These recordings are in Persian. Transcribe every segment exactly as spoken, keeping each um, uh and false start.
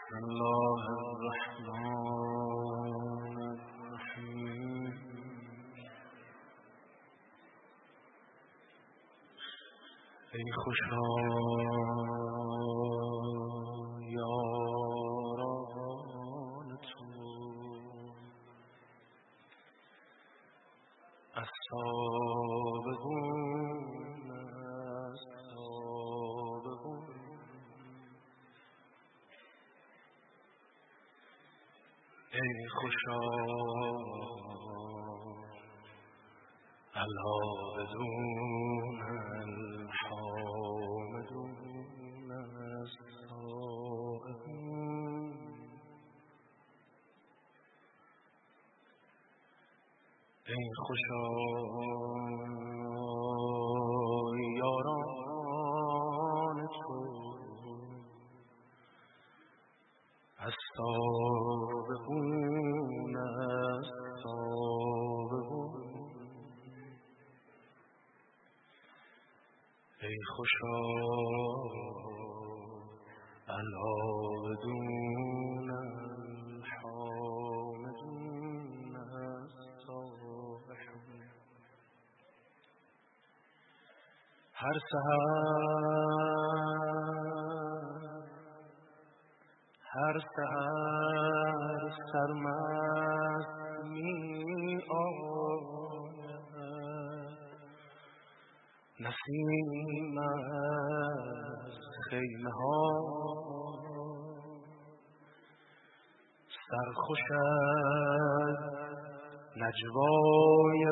بسم الله الرحمن الرحیم. ای خوشا یاران تو، السابقون السابقون. ای خوشا العابدون الحامدون السائحون. ای خوشا یاران تو، السابقون السابقون. ای خوشا العابدون الحامدون السائحون. هر سحر هر سحر سرمست می آید، نسیم از خیمه ها سرخوش از نجوای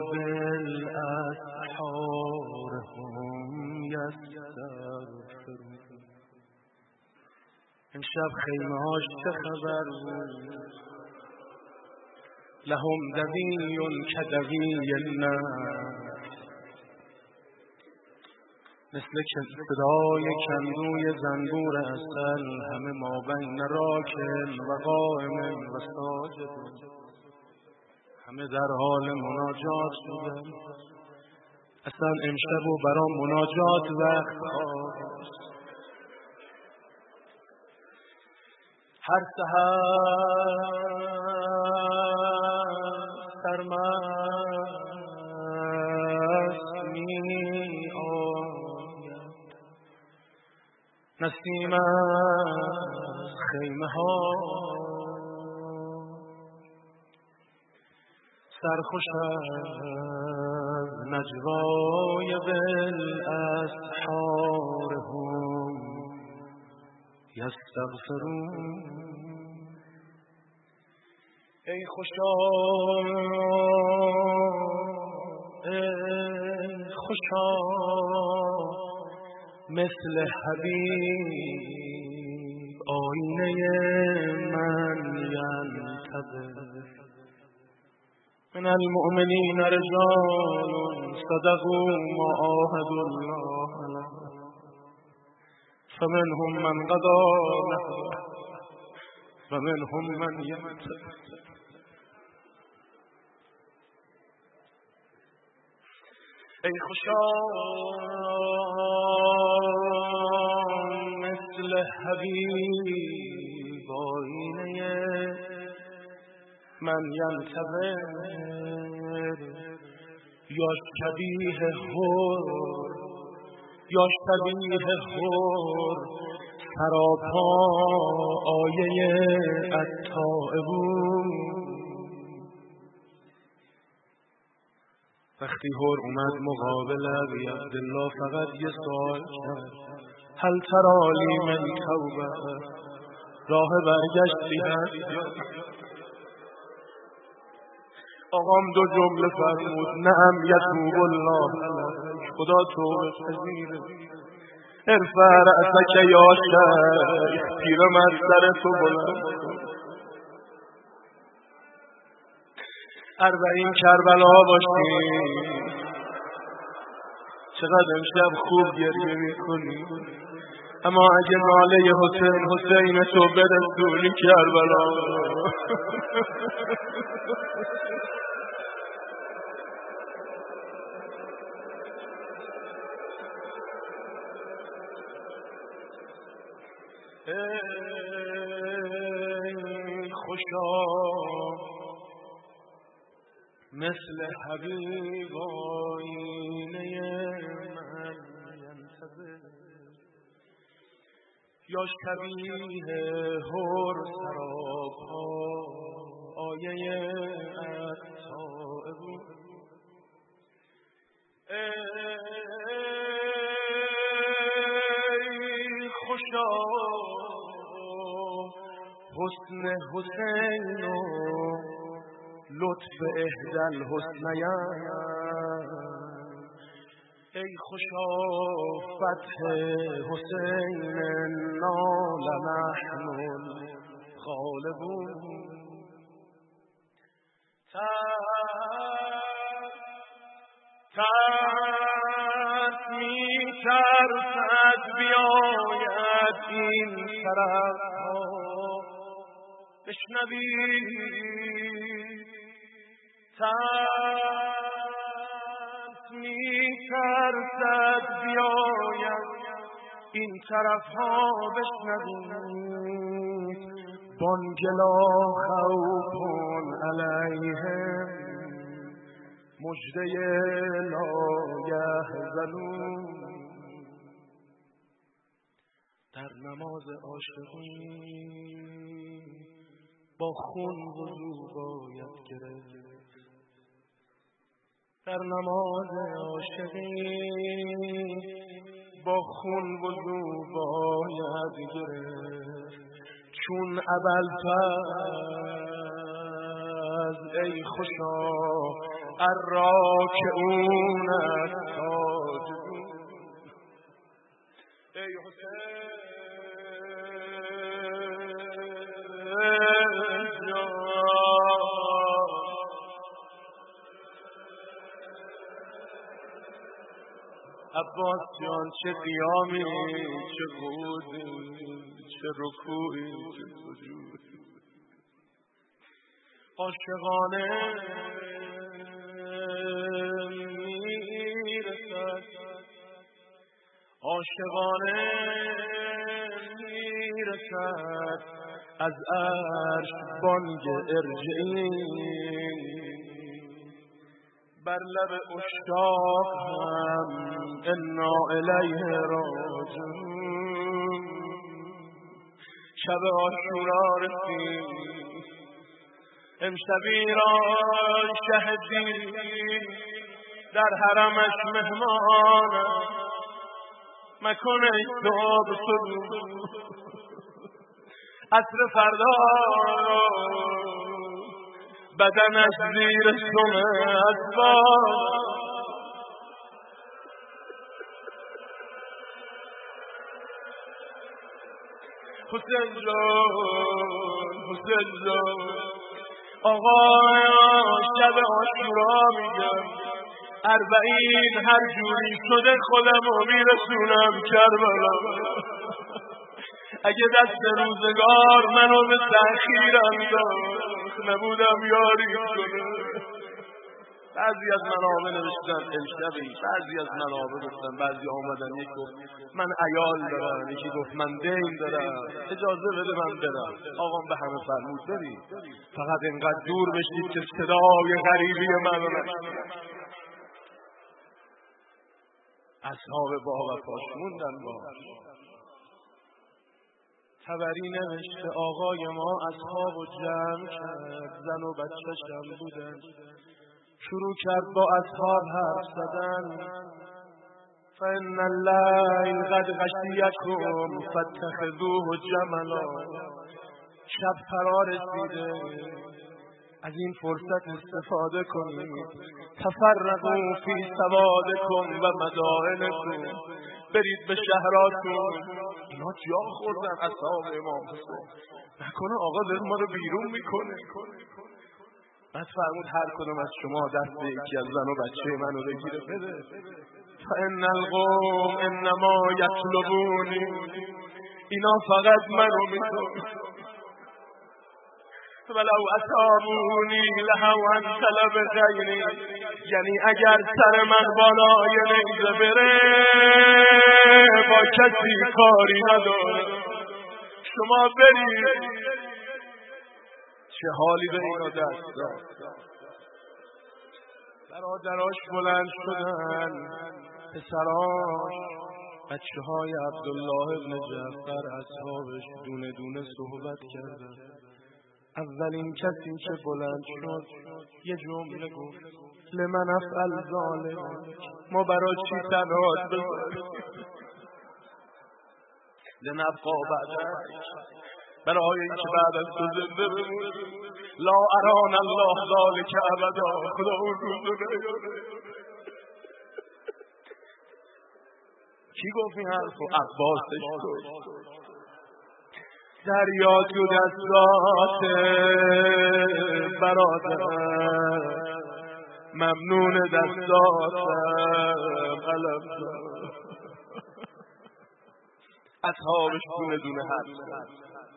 بالاسحار هم یستغفرون. امشب خیمه هاش چه خبر بود؟ لهم دوی کدوی النحل، مثل صدای کندوی زنبور عسل، همه ما بین راکن و قائم و ساجد، همه در حال مناجات بودن. اصلا امشب و برا مناجات وقت خواست. هر سحر سرمست می آید، نسیم از خیمه ها سرخوش از نجوای بالاسحار هم یستغفرون. ای خوشا ای خوشا مثل حبیب آینه من ینتظر. من المؤمنین رجال صدقوا ما عاهدوا الله علیه، فمنهم من قضى نحبه ومنهم من ينتظر. ای خوشا مثل حبیب آینه من ینتظر، یا شبیه حور یا شبیه حور سراپا آیه التائبون. وقتی حور اومد مقابل ابی عبدالله فقط یه سوال کرد، هل ترالی من توبه؟ راه برگشتی هست؟ آقام دو جمله فرمود، نعم یتوب الله علیک، خدا توبه پذیره. ارفع رأسک یا شیخ، پیرمرد سر تو بلند کن. اربعین کربلا باشیم. چقدر امشب خوب گریه میکنی، اما اگه ناله حسین حسین تو برسونی کربلا. خوشا مثل حبیب آینه من ینتظر یا شبیه هر سراپا آیه عطا بود ای خوشا حسن حسین و لطف اهدل حسنین ای خوشا فتح حسین نال نحن الغالبون ترس می ترسد بیاید این طرف ها بشنوی ترس می ترسد بیاید این طرف ها بشنوی بانگلا خوفون علیهم مجده لا یحزنون در نماز عاشقی با خون وضو باید گرفت در نماز عاشقی با خون وضو باید گرفت چون ابوالفضل ای خوشا الراکعون الساجدون ای حسین عباس جان چه قیامی چه قعودی چه رکوعی چه سجودی عاشقانه میرسد عاشقانه میرسد از عرش بانگ ارجعی بر لب اشتاق هم انا الیه راجعون شب عاشورا رسید امشب ایران شهدی در حرمش مهمان مکن ای صبح سرود عصر فردا بدنش زیر سم اسباب حسین جان حسین جان آقا شب عاشورا میگم اربعین هر جوری شده خودم رو میرسونم کربلا اگه دست روزگار منو به تأخیر انداخت نبودم یاری کنه بعضی از منابع نوشتن امشبی بعضی از منابع گفتن بعضی آمدن یک گفت من عیال دارم یکی گفت من دین دارم اجازه بده من برم آقام به همه فرمود برید فقط اینقدر دور بشید که صدای غریبی من رو نشنوید اصحاب با وفاش موندن با طبری نوشته آقای ما اصحاب و جمع کرد زن و بچه‌ش هم بودن شروع کرد با اصحاب حرف زدن فإن الليل قد غشیکم فاتخذوه جملا شب فرا رسیده از این فرصت استفاده کنید تفرقوا فی سوادکم و مدائنکم برید به شهراتون اینا جا خوردن اصحاب امام حسین نکنه آقا داره ما رو بیرون میکنه بعد فرمود هر کدوم از شما دست یکی از زن و بچه منو بگیره بده فإن القوم انما یطلبونی اینا فقط منو میخوان ولو اصابونی لهوا طلب غیری یعنی اگر سر من بالای نیزه بره با کسی کاری نداره شما برید چه حالی به اینا دست داد. برادراش بلند شدن، پسراش، بچه های عبدالله ابن جعفر، اصحابش دونه دونه صحبت کردن. اولین کسی که بلند شد یه جمله گفت: لمن افعل ظالم، ما برای چی تنهات بذاریم؟ لنبقا بعدک، برای این که بعد از تو زنده بمونیم. لا اران الله ذالک ابدا، خدا اون روزو نیاره. کی گفت این حرفو؟ عباسش گفت. دریا تو دستات برادر، ممنون دستاتم قلم. اصحابش دونه دونه حرف.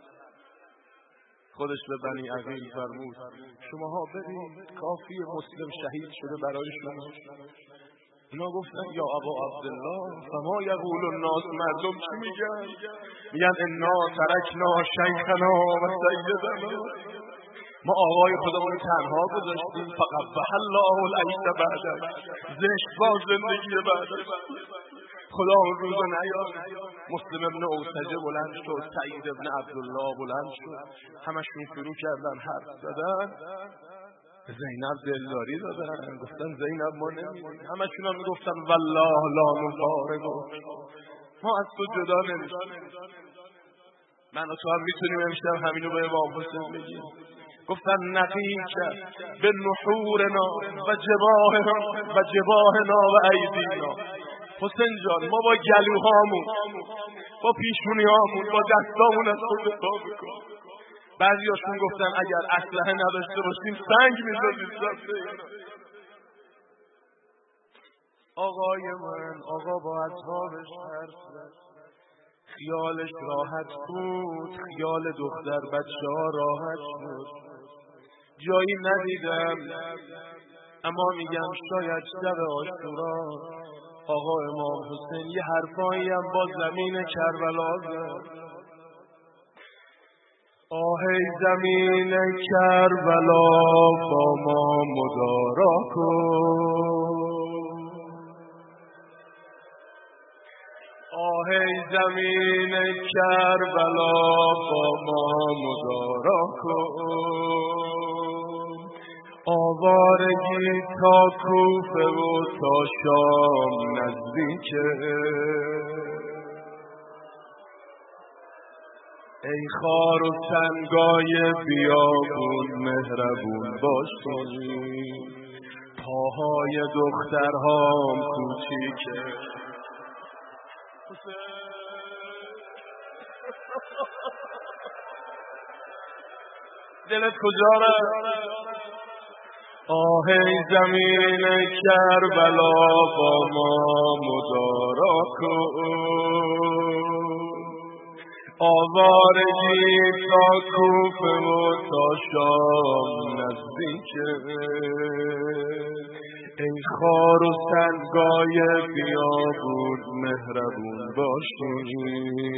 خودش به بنی عقیل فرمود: شماها ببین کافی مسلم شهید شده برای شما. اینا گفتن: یا ابا عبدالله فما یقول الناس، مردم چی میگن؟ میگن انا ترکنا شیخنا و سیدنا، ما آقای خودمون تنها گذاشتیم. فقبح الله العیش بعدک، زشت با زندگی بعدک، خدا اون روزو نیاد. مسلم ابن اوسجه بلند شد، سعید ابن عبدالله بلند شد، همشون شروع کردن حرف زدن. زینب دلداری دادن، گفتن زینب ما نمیدیم. همشون هم گفتن والله لا نفارقک، ما از تو جدا نمیشیم. من و تو هم میتونیم امشب همینو به امام حسین بگیم. گفتن نقیک به نحورنا و جباهنا و جباهنا و ایدینا. حسین جان، ما با گلوهامون، با پیشونیامون، با دستامون از خود دفاع میکنیم. بعضیاشون گفتن اگر اسلحه نداشته باشیم سنگ می‌زدیم. آقای من، آقا با اصحابش حرف زد، خیالش راحت بود، خیال دختر بچه ها راحت بود. جایی ندیدم، اما میگم شاید شب عاشورا آقا امام حسین یه حرفایی هم با زمین کربلا زد. آه ای زمین کربلا با ما مدارا کن، آه ای زمین کربلا با ما مدارا کن. آوارگی تا کوفه و تا شام نزدیکه، ای خار و سنگای بیابون مهربون باشی، پاهای دخترهام کوچیکه. دلت کجا رفت؟ آه ای زمین کربلا با ما مدارا کن، آوارگی تا کوفه و تا شام نزدیکه، ای خار و سنگای بیابون مهربون باشی،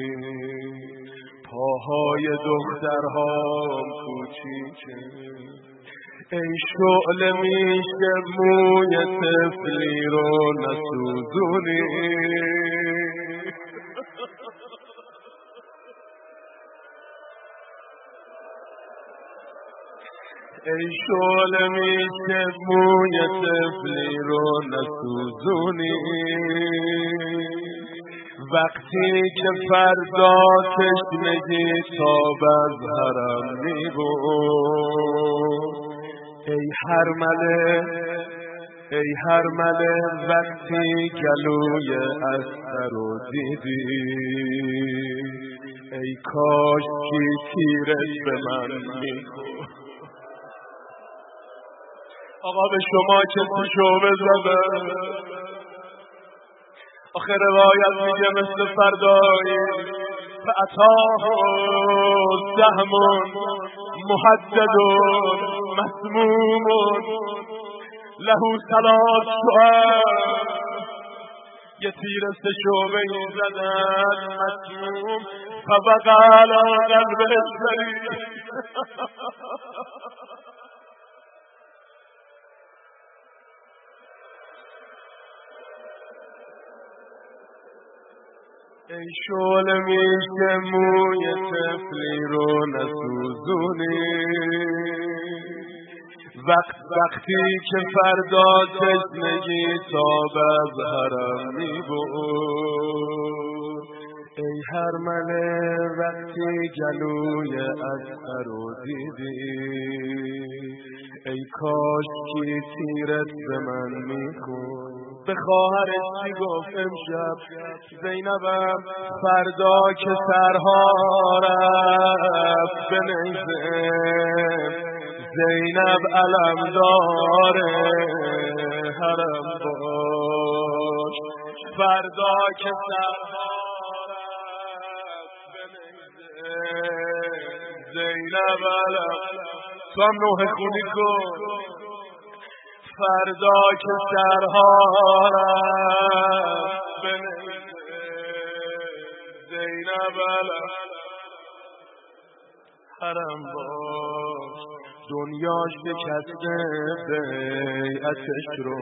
پاهای دخترهام کوچیکه. ای شعله میشه موی طفلی رو نسوزونی، ای شعله میشه موی طفلی رو نسوزونی، وقتی که فردا تشنگی تاب از حرم میبود. ای هرمله ای هرمله وقتی گلوی استر رو دیدی، ای کاش کی تیرش به من میخورد. آقا به شما کسی شعبه زده؟ آخه روایت میگه مثل فردایی فأتاه سهم محدد مسموم له ثلاث شعب، یه تیر سه شعبه‌ای زدن مسموم فبقى علی قلبه الشریف. ای شعله میشه موی طفلی رو نسوزونی، وقت وقتی که فردا تشنگی تاب از حرم میبود. ای هرمله وقتی جلوی اصغر رو دیدی، ای کاش کی تیرت به من میخون. به خواهرش چی گفت امشب زینبم فردا که سرها رفت به نیزه، زینب علم داره حرم باش. فردا که سرها رفت به نیزه، زینب علم. تو هم نوح خونی کن. فردا که سرها رفت به نیزه، زینب علم حرم باش. دنیا شکسته بیعتش رو،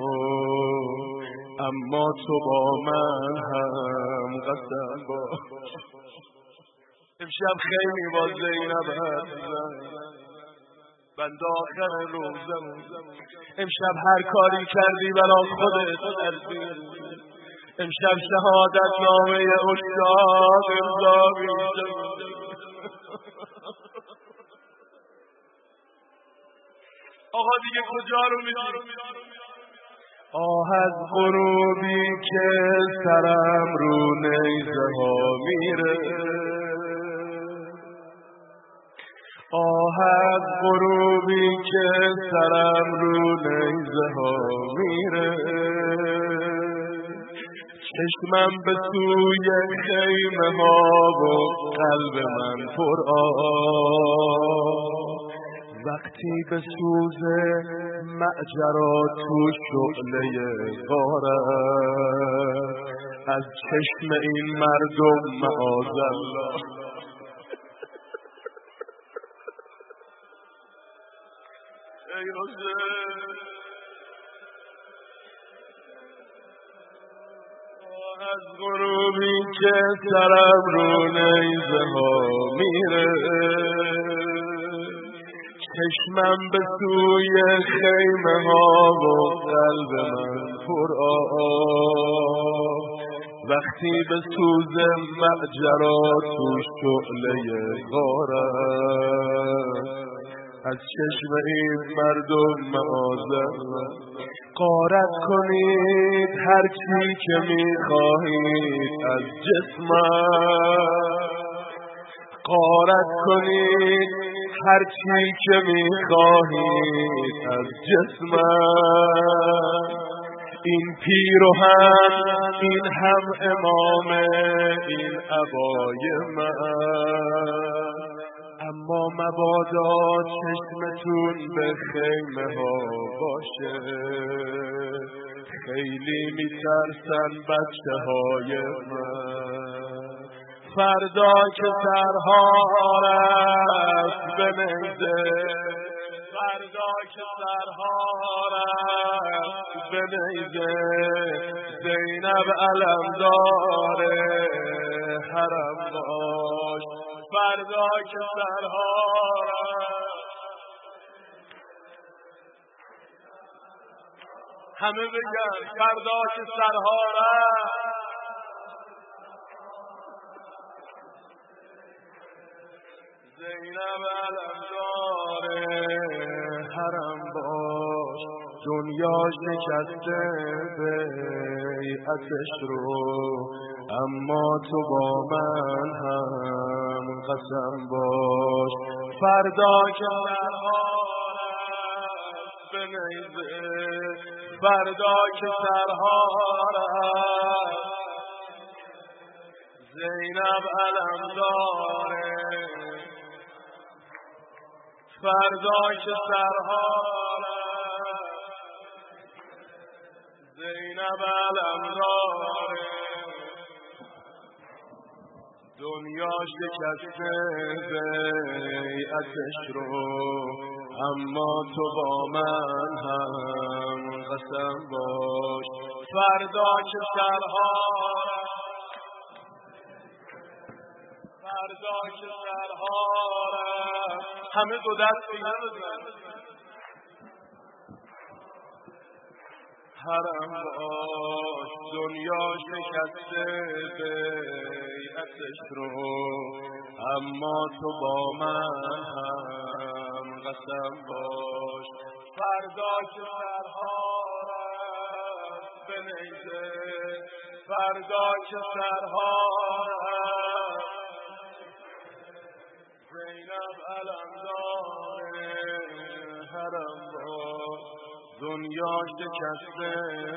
اما تو با من هم قسم باش. امشب خیلی با زینب هستم، بند آخر روزم. امشب هر کاری کردی برا خودت کردی. امشب شهادت نامه اشتاق امضا میشه. آقا دیگه کجا رو میدی؟ آه از غروبی که سرم رو نیزه ها میره، آه از غروبی که سرم رو نیزه ها میره. چشمم به سوی خیمه ها و قلب من پر آه، وقتی به سوز معجرا تو شعله غارت از چشم این مردم معاذالله. ای حسین از غروبی که سرم رو نیزه ها میره، چشمم به سوی خیمه ها و قلب من پر آه، وقتی به سوز معجرا تو شعله غارت از چشم این مردم معاذالله. غارت کنید هر چی که میخواهید از جسمم، غارت کنید هر چی که میخواهید از جسمم. این پیرهن این هم امامه این عبای من، اما مبادا چشمتون به خیمه ها باشه. خیلی میترسن بچه های من. فردا که سرها رفت به نیزه، فردا که سرها رفت به نیزه، زینب علم داره حرم باش. فردا که سرها رفت، همه بگن فردا که سرها رفت، زینب علم داره حرم باش. دنیا شکسته بیعتش رو، اما تو با من هم قسم باش. فردا که سرها رفت به نیزه، فردا که سرها رفت، زینب علم داره. فردا که سرها رفت، زینب علم داره. دنیا شکسته بیعتش رو، اما تو با من هم قسم باش. فردا که سرها رفت، فردا که سرها رفت همه دو دست اینه بزن حرم باش دنیا شکسته بیعتش رو اما تو با من هم قسم باش فردا که سرها رفت به نیزه فردا که سرها رفت زینب علمدار حرم باش دنیا شکسته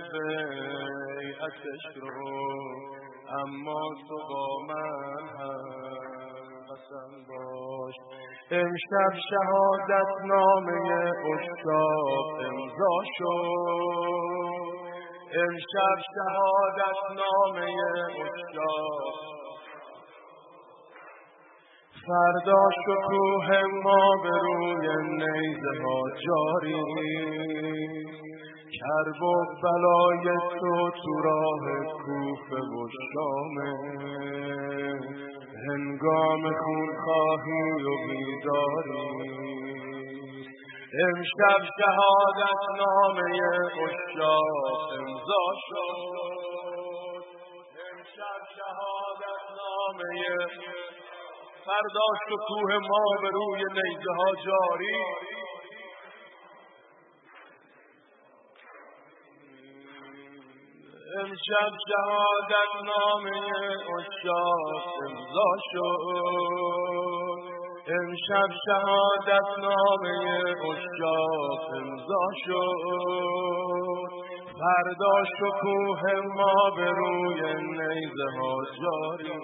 بیعتش رو اما تو با من هم قسم باش امشب شهادت نامه اشتاق امضا شد امشب شهادت نامه اشتاق فردا شکوه ما به روی نیزه ها جاری کرب و بلای تو تو راه کوفه و شامه هنگام خونخواهی و بیداری امشب شهادت نامه اشتاق امضا شد امشب شهادت نامه فردا شکوه ما به روی نیزه ها جاری امشب شهادت نامه اشتاق امضا شد امشب شهادت نامه اشتاق امضا شد فردا شکوه ما به روی نیزه ها جاری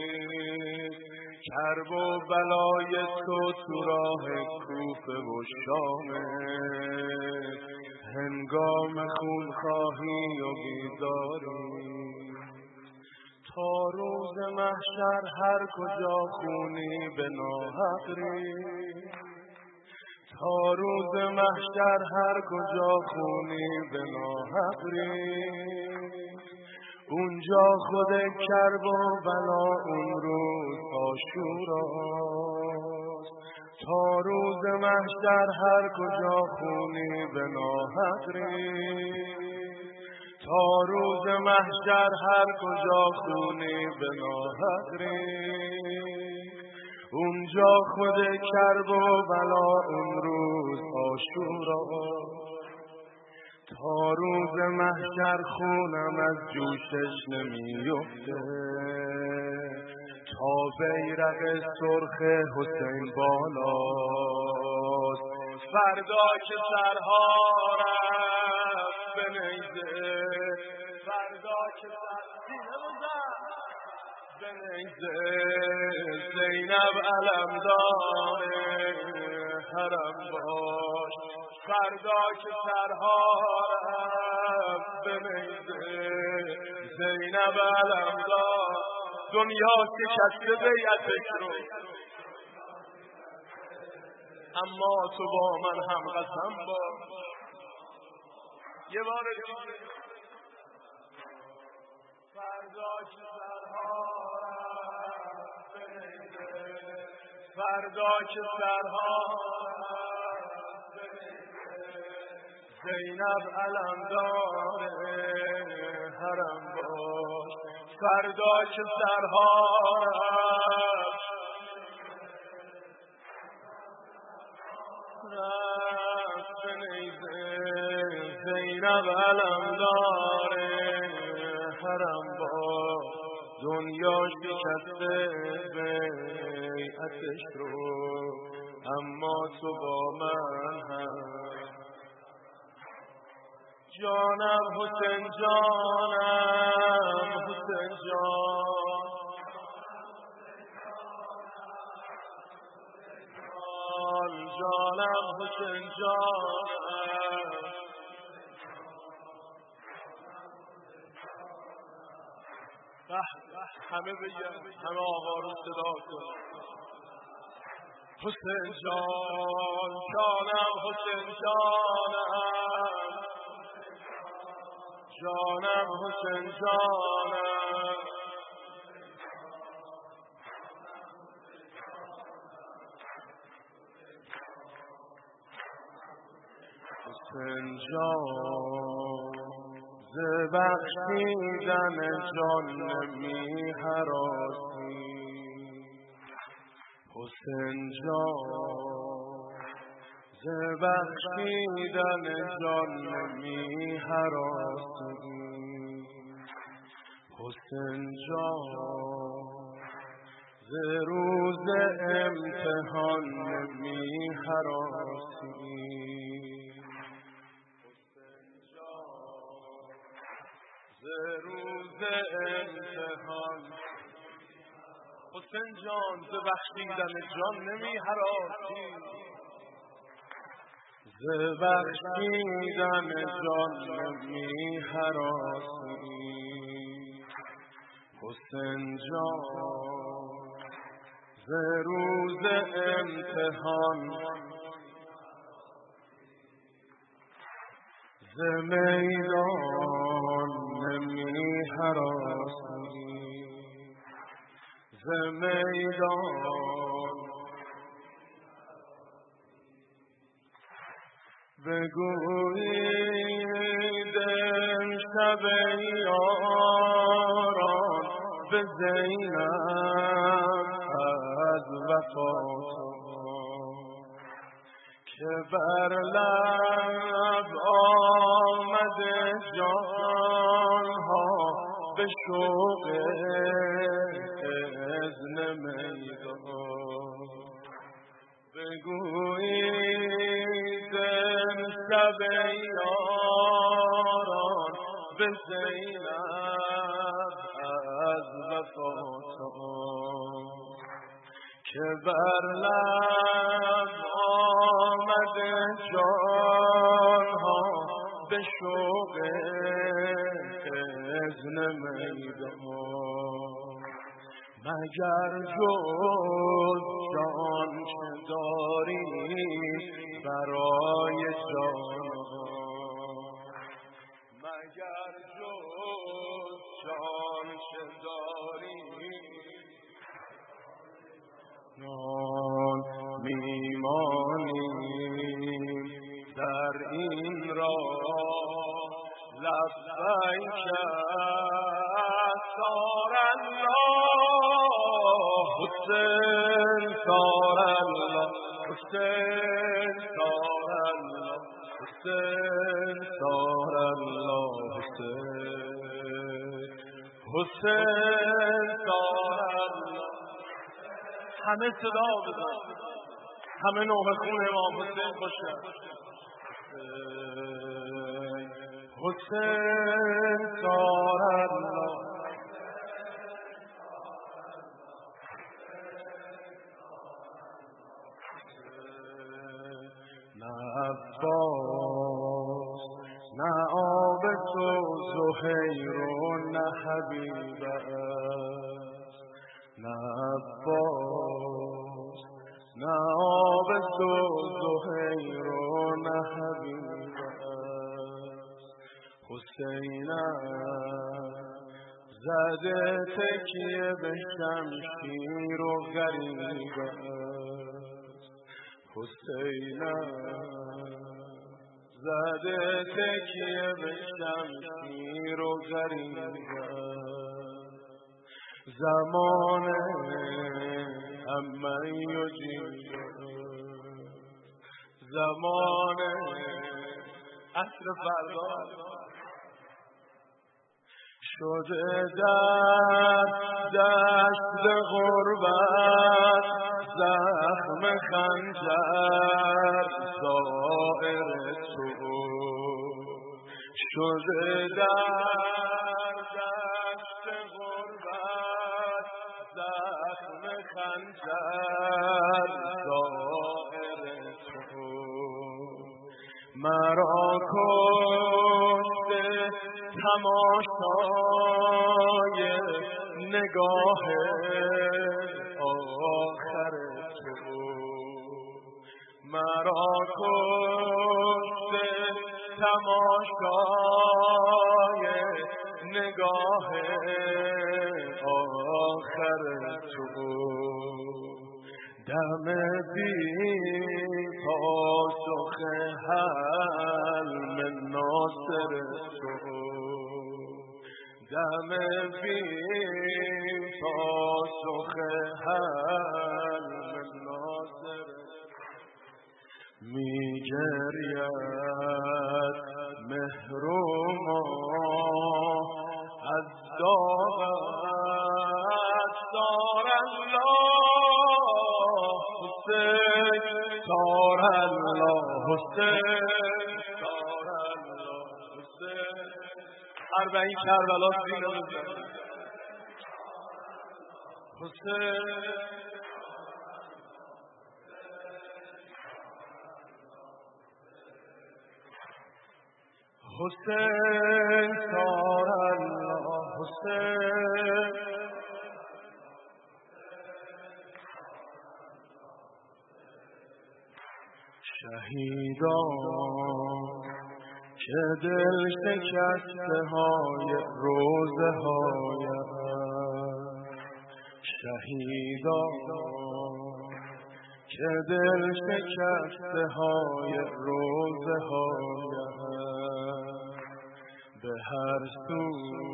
کرب و بلای تو تو راه کوفه و شامه هنگام خونخواهی و بیداری تا روز محشر هر کجا خونی به ناحق ریخت تا روز محشر هر کجا خونی به ناحق ریخت اونجا خود کرب و بلا اون روز عاشوراست تا روز محشر هر کجا خونی به ناحق ریخت تا روز محشر هر کجا خونی به ناحق ریخت اونجا خود کرب و بلا اون روز عاشوراست تا روز محشر خونم از جوشش نمیفته تا بیرق سرخ حسین بالاست فردا که سرها رفت به نیزه فردا که سرها به نیزه زینب علمدار حرم باش فردا که سرها رفت به نیزه زینب علمدار دنیا شکسته بیعتش رو اما تو با من هم قسم باش یه بار دیگه فردا که سرها رفت به نیزه فردا که سرها رفت به نیزه زینب علمدار حرم باش فردا که سرها رفت رفت به نیزه زینب علمدار حرم باش دنیا شکسته بیعتش رو اما تو با من هم جانم حسین جانم حسین جان جانم حسین جانم همه بگم همه آقا رو صدا کن حسین جان جانم حسین جانم جانم حسین جانم حسین جان ز بخشیدن جان نمی هراسی حسین جان ز بخشیدن جان نمی هراسی حسین جان ز روز امتحان نمی هراسی ز روز امتحان حسین جان ز بخشیدن جان نمی هراسی ز بخشیدن جان نمی هراسی حسین جان ز روز امتحان ز میدان نمی هراسی ز میدان بگویید امشب یاران به زینب از وفا که بر لب آمده جانها به شوق اذن میدان بگویید امشب یاران به زینب از وفاتان که بر لب آمده جانها به شوق اذن میدان مگر جز جان که داری برای جان مگر جز جان که داری نان میمانیم در این راه لبیک سار الله حسین سار الله حسین سار الله حسین سار الله حسین حسین سار الله همه صدا بزن همه نوح خون امام حسین باشه حسین سار الله نه عباس نه آب تو زهیر و نه حبیب است نه عباس نه آب تو زهیر و نه حبیب است حسینم زده تکیه به شمشیر و غریب است حسینم زده تکیه به شمشیر و غریب است زمانه همه یجیب زمانه عصر فردا شده در دشت غربت زخم خنجر زائر تو شده در دشت غربت زخم خنجر زائر تو مرا کشته تماشای نگاه آخر تو مرا کشته تماشای نگاه آخر تو دم بی پاسخ حل ناصر تو دم بیم پاسخ حلم ناصر می گرید مهر و ماه از داغت دار الله حسین دار الله حسین دار الله حسین اربعین کربلا سینه بزن حسین حسین دار الله حسین شهیدان که دل شکسته های روزه های شهیدان که دل شکسته های روزه های به هر سو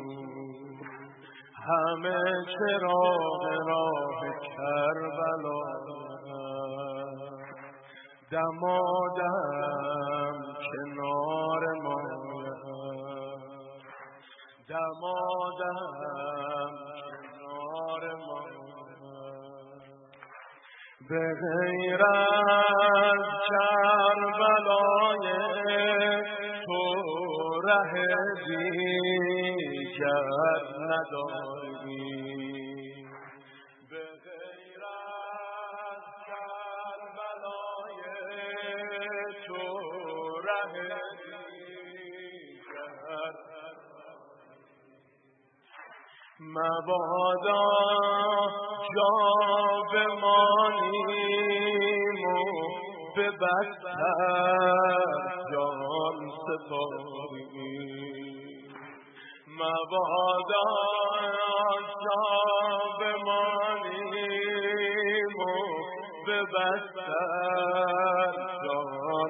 همه چراغ راه کربلا دمادم کنار ما دمادم کنار ما به غیر از کربلای تو ره دیگر نداری به غیر از کربلای تو ره دیگر مبادا جا بمانیم و به بدتر جان سپاریم مبادا جا بمانیم و به بدتر جان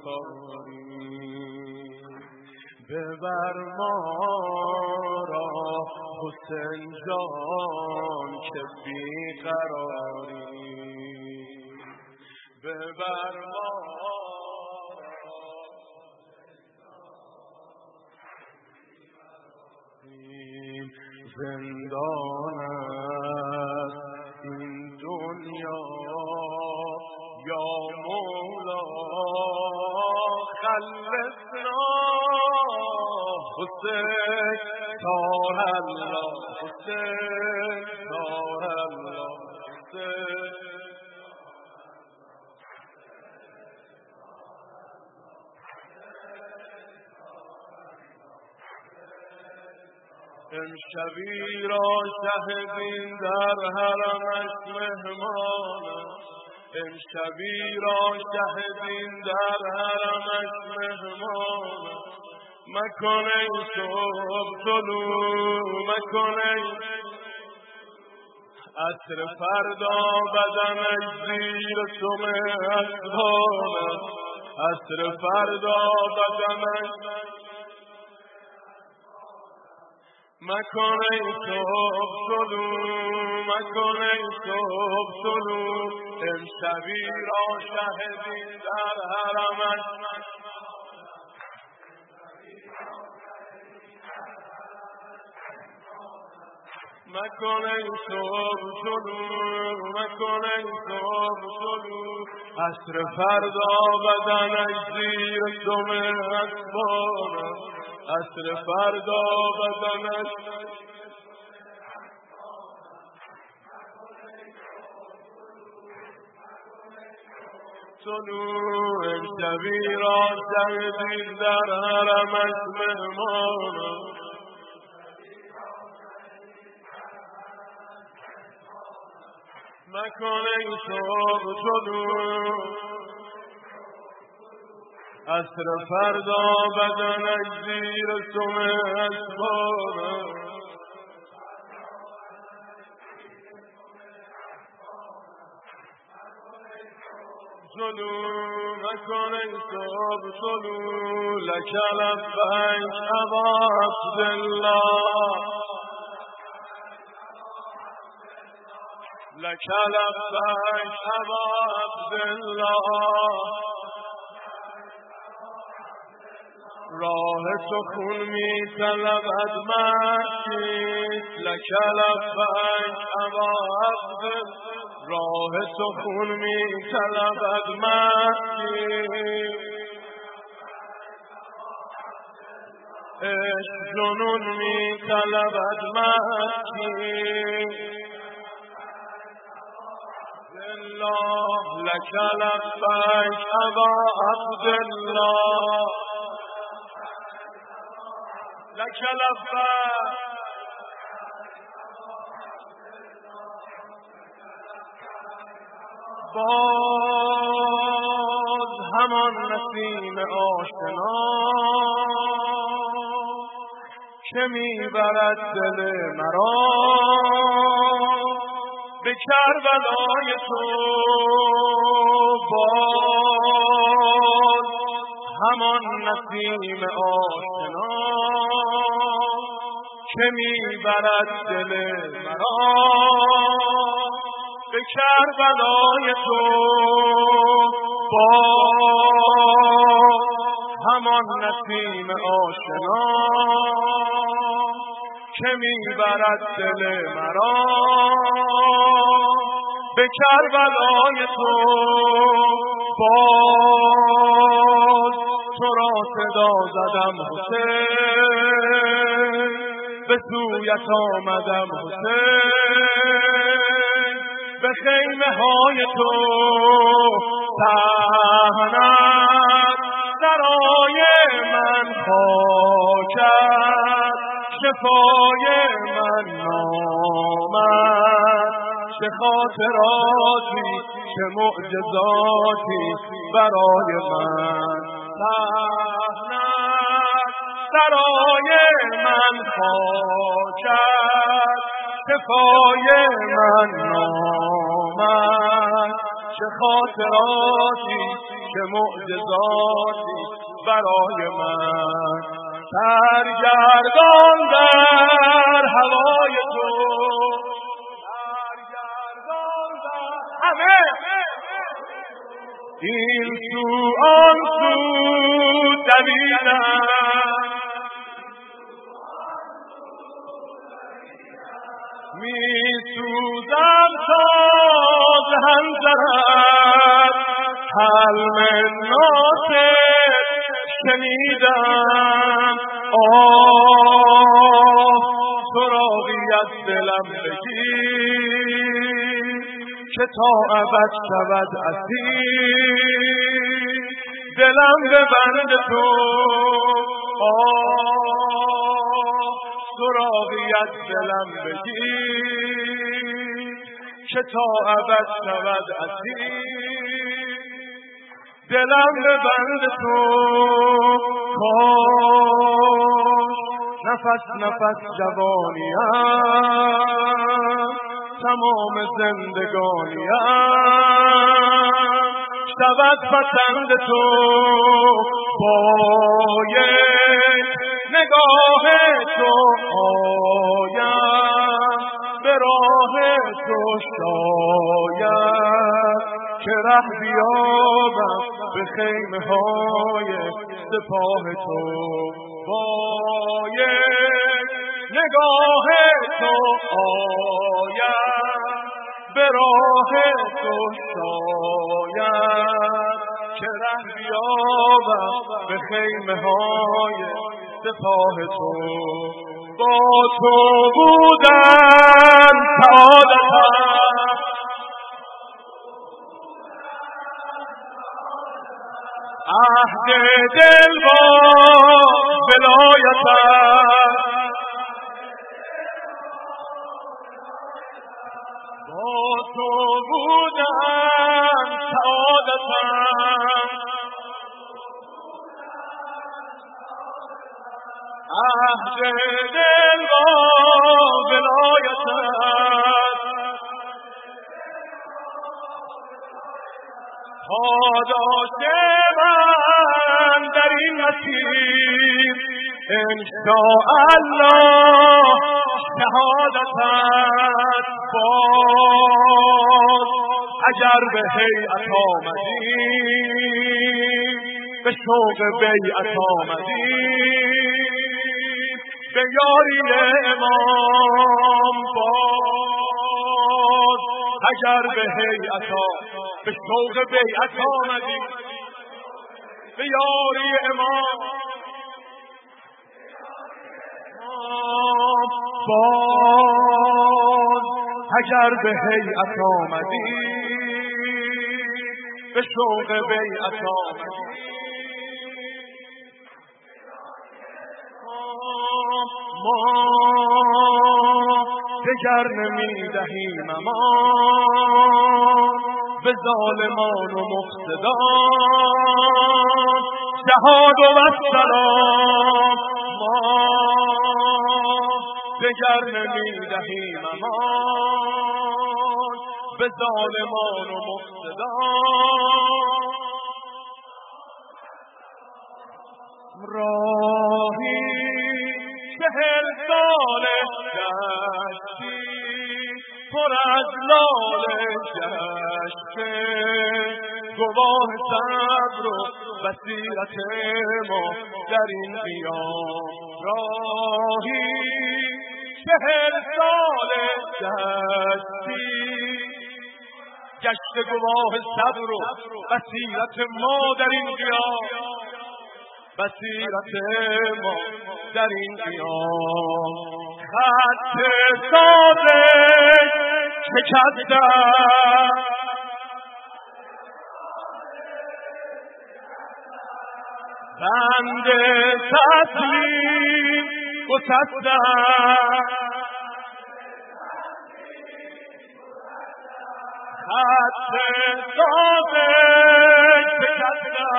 سپاریم ببر ما را حسین جان که بیقراری ببر ما زندان است این دنیا یا مولا خلصنا حسین دار الله حسین دار الله حسین امشبی را شهدین در حرمش مهمان امشبی را شهدین در حرمش مهمان مکن ای صبح طلوع مکن ای عصر فردا بدنش زیر سم اسبان عصر فردا بدنش مکن ای صبح طلوع مکن ای صبح طلوع امشبی را شهدین در حرمش مکن ای صبح طلوع مکن ای صبح طلوع عصر فردا بدنش زیر سم اسبان عصر فردا بدنش طلوع امشبی را شهدین در حرمش مهمان مکن ای صبح طلوع عصر فردا بدنش زیر سم اسبان طلوع مکن ای صبح طلوع لک لبیک ابا عبدالله لک لبیک ابا عبدالله راه تو خون می طلبد مسجد لک لبیک ابا عبدالله راه تو خون می طلبد مسجد عشق جنون می طلبد مسجد الله لک لبیک ابا عبدالله لک لبیک باز همان نسیم آشنا که میبرد دل مرا به کربلای تو باز همان نسیم آشنا که میبرد دل مرا به کربلای تو باز همان نسیم آشنا که میبرد دل مرا به کربلای تو باز تو را صدا زدم حسین به سویت آمدم حسین به خیمه های تو تهنت سرای من خاکت شفای من نامت چه خاطراتی چه معجزاتی برای من تهنت سرای من خاکت شفای من نامت چه خاطراتی چه معجزاتی برای من سرگردان در هوای تو سرگردان در همه این سو آن سو دویدم می سوزم تا زهنزرد حلم ناصر شنیدم آه سراغی از دلم بگیر که تا ابد شود اسیر دلم به بند تو آه سراغی از دلم بگیر که تا ابد شود اسیر دلم به بند تو کاش نفس نفس جوانیم تمام زندگانیم شود پسند تو با یک نگاه تو آیم به راه تو شاید که ره بیابم به خیمه های سپاه تو با یک نگاه تو آیم به راه تو شاید که ره بیابم به خیمه های سپاه تو با تو بودن سعادتم عهد دل با ولایتم با تو بودن سعادتم عهد دل با ولایتم پاداش من در این مسیر انشاءالله شهادتت باد. اگر به هیئت آمدی به شوق بیعت آمدی به یاری امام باد. اگر به هیئت به شوق بیعت آمدی به یاری امام باد. اگر به هیئت آمدی به شوق بیعت آمدی ما دگر نمی دهیم امان به ظالمان و مفسدان. شهاد و السلام ما دگر نمی دهیم امان به ظالمان و مفسدان. راهی چهل ساله گشتی پر از لاله گشته گواه صبر و بصیرت ما در این قیام. راهی چهل ساله گشتی گشته گواه صبر و بصیرت ما در این قیام. بصیرت ما در این قیام. خط سازش شکسته بند تسلیم گسسته خط سازش شکسته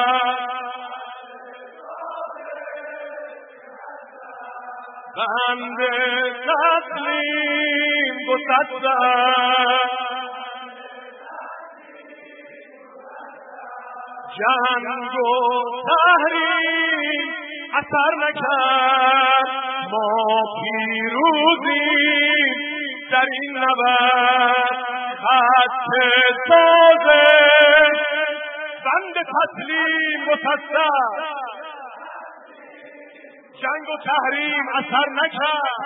بند تسلیم گسسته جنگ و تحریم اثر نکرد ما پیروزیم در این نبرد. خط سازش بند تسلیم گسسته جنگ و تحریم اثر نکرد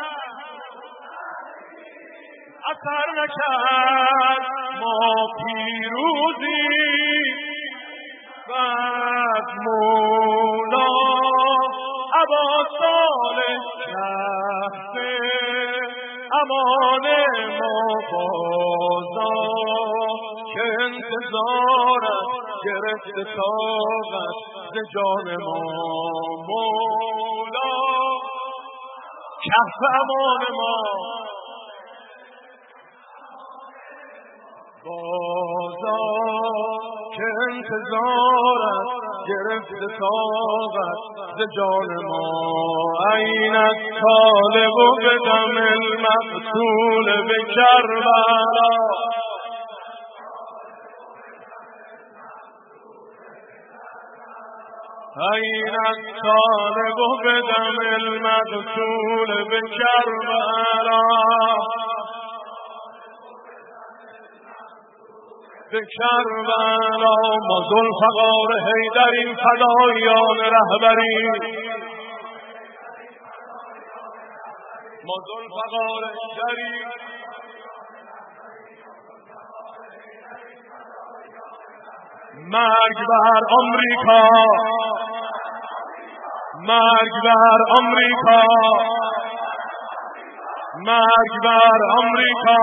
اثر نکرد ما پیروزیم. بعد مولا عباس صالح رفته امان ما بازا که انتظارت گرفته طاقت ز جان ما. مولا کف امان ما بازا که انتظارت گرفته طاقت ز جان ما. این الطالب بدم المقتول به کربلا این الطالب بدم المقتول به کربلا به کربلا. ما ذوالفقار حیدریم فدایان رهبری ما ذوالفقار حیدریم مرگ بر آمریکا مرگ بر آمریکا مرگ بر آمریکا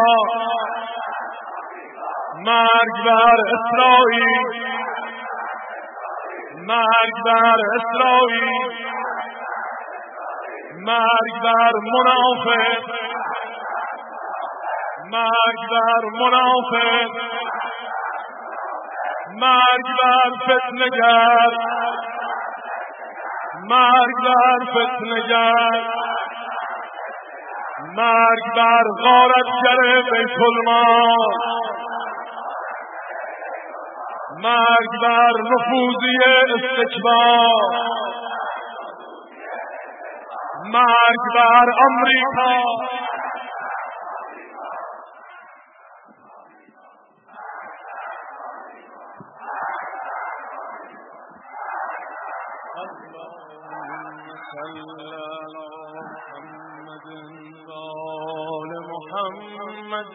مرگ بر اسرائیل مرگ بر اسرائیل مرگ بر منافق مرگ بر منافق مرگ بر فتنه‌گر مرگ بر فتنه‌گر مرگ بر غارتگر بیت المال مرگ بر نفوذی استکبار، مرگ بر آمریکا، اللهم صل علی محمد و آل محمد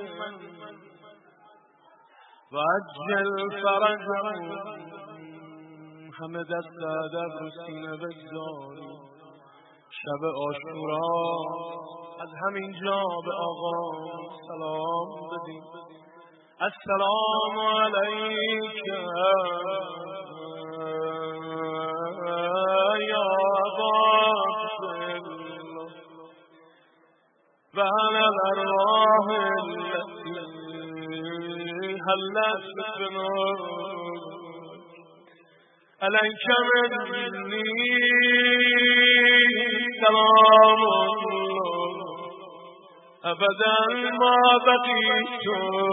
و عجل فرجهم. همه دست ادب رو سینه بگذاری، شب عاشورا از همین جا به آقا سلام بدیم. السلام علیک یا ابا عبدالله و علی الارواح التي حلت بنور علیک منی سلام ابدا ما بقیت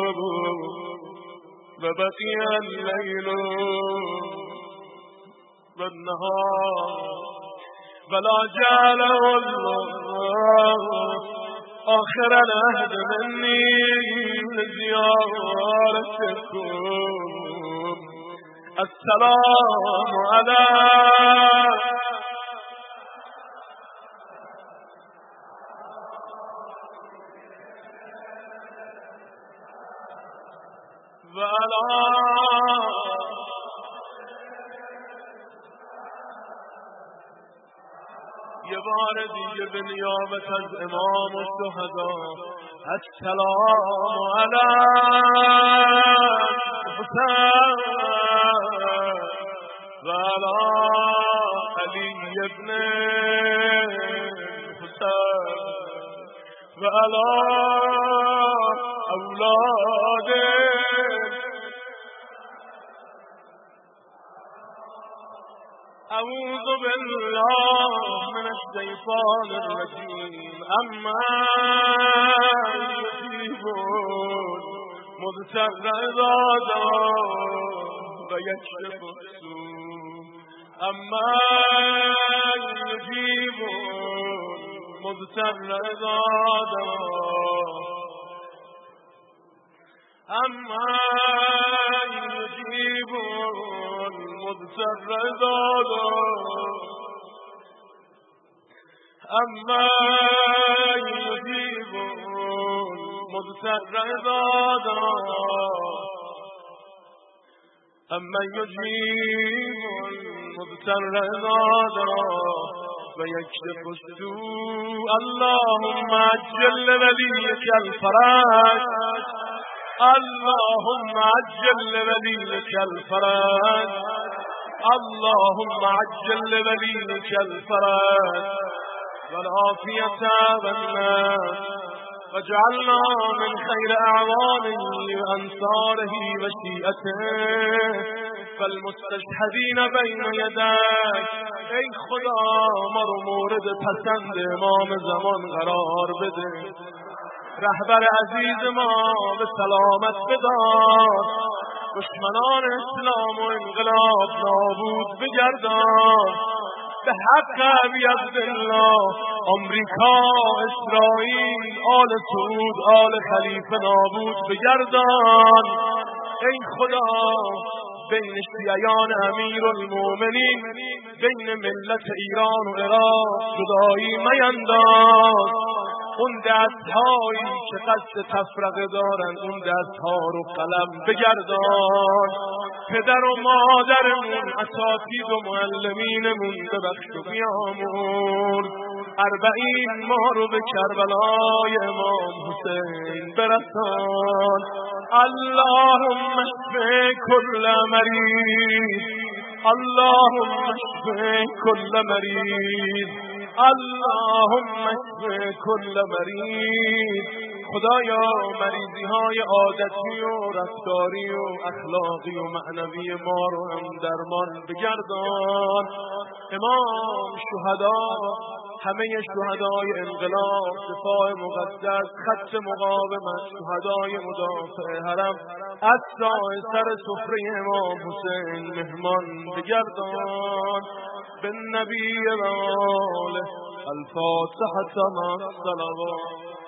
و بقی اللیل و النهار ولا جعله الله آخر العهد منی لزیارتکم. السلام علی و علی یه بار دیگه به نیابت از امام الشهدا السلام علی حسین و علی علی ابن حسین و علی اولاد اعوذ بالله من الشیطان الرجیم. اما یجیبون مضطر اذا دعا و یکشف السوء. اما یجیبون مضطر اذا دعا اما یجیبون مضطر اذا دعا اما یجیبون مضطر اذا دعا اما یجیبون مضطر اذا دعا و یکشف السوء. اللهم عجل لولیک الفرج، اللهم عجل لوليك الفرج، اللهم عجل لوليك الفرج والعافية والناس واجعلنا من خير أعوانه وأنصاره وشيئته فالمستشهدين بين يديك. ای خدا ما رو مورد پسند امام زمان قرار بده، رهبر عزیز ما به سلامت بدار، دشمنان اسلام و انقلاب نابود بگردان. به حق ابی عبدالله امریکا، اسرائیل، آل سعود، آل خلیفه نابود بگردان. ای خدا بین شیعیان امیر المومنین، بین ملت ایران و عراق جدایی مینداز. اون دستهایی که قصد تفرقه دارن اون دستها رو قلم بگردان. پدر و مادرمون، اساتید و معلمینمون ببخش و بیامون. اربعین ما رو به کربلای امام حسین برسان. اللهم اشف كل مریض، اللهم اشف كل مریض، اللهم اشف كل مریض. خدایا مریضی های عادتی و رفتاری و اخلاقی و معنوی ما رو هم درمان بگردان. امام شهدا، همه شهدای انقلاب، دفاع مقدس، خط مقاومت، شهدای مدافع حرم، از سای سر سفره امام حسین مهمان بگردان به نبی و آله الفاتحة مع الصلوات.